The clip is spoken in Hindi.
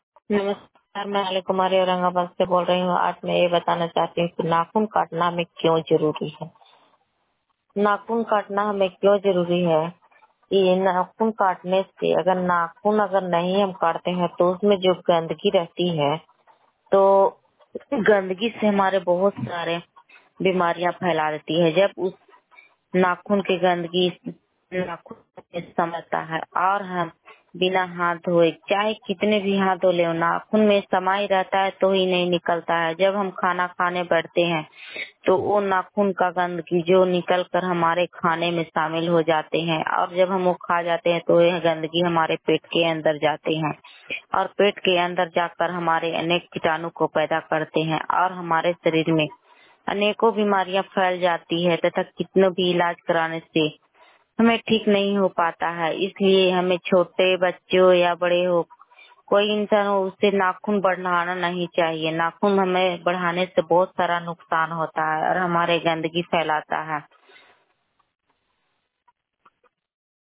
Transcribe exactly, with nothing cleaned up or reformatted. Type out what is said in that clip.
नमस्कार, मैं अली कुमारी औरंगाबाद से बोल रही हूँ। आज मैं ये बताना चाहती हूँ कि नाखून काटना हमें क्यों जरूरी है। नाखून काटना हमें क्यों जरूरी है कि नाखून काटने से अगर नाखून अगर नहीं हम काटते हैं तो उसमें जो गंदगी रहती है तो गंदगी से हमारे बहुत सारे बीमारियां फैला देती है। जब उस नाखून की गंदगी नाखून में समता है और हम बिना हाथ धोए चाहे कितने भी हाथ धो ले नाखून में समाई रहता है तो ही नहीं निकलता है। जब हम खाना खाने बैठते हैं तो वो नाखून का गंदगी जो निकल कर हमारे खाने में शामिल हो जाते हैं और जब हम वो खा जाते हैं तो यह गंदगी हमारे पेट के अंदर जाते हैं और पेट के अंदर जाकर हमारे अनेक कीटाणु को पैदा करते हैं और हमारे शरीर में अनेकों बीमारियां फैल जाती है तथा कितने भी इलाज कराने से हमें ठीक नहीं हो पाता है। इसलिए हमें छोटे बच्चों या बड़े हो कोई इंसान हो उससे नाखून बढ़ाना नहीं चाहिए। नाखून हमें बढ़ाने से बहुत सारा नुकसान होता है और हमारे गंदगी फैलाता है।